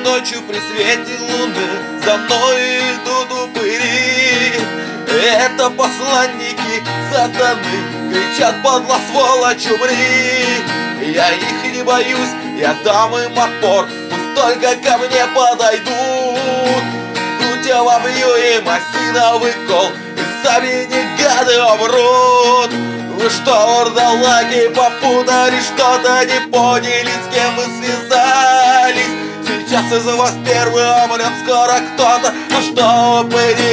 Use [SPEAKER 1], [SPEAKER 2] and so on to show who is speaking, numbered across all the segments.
[SPEAKER 1] ночью при свете луны за мной идут упыри. Это посланники сатаны, кричат: подло, сволочь, умри. Я их не боюсь, я дам им отпор, пусть только ко мне подойдут. Тут я вобью им осиновый кол, и сами не гады умрут. Вы что, вурдалаки, попутали что-то, не поняли, с кем мы связались? Сейчас из вас первый умрет скоро кто-то, а что упыри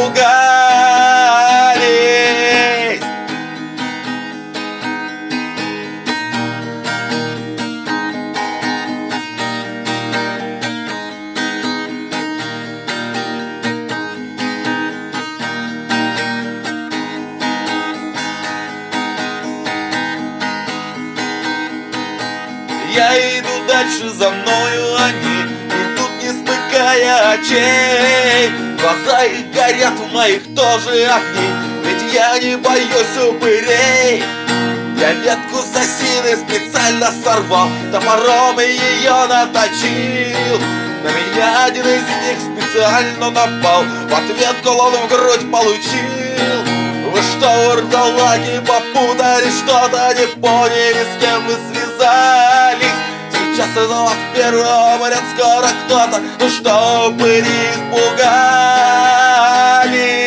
[SPEAKER 1] испугались? Я иду дальше, за мною они идут, не смыкая очей. Глаза их горят, в моих тоже огни, ведь я не боюсь упырей. Я ветку с осины специально сорвал, топором и ее наточил. На меня один из них специально напал, в ответ голову в грудь получил. Вы что, вурдалаки, попутали что-то, не поняли, с кем вы связались? Сейчас из вас первый умрет скоро кто-то, ну что упыри испугались?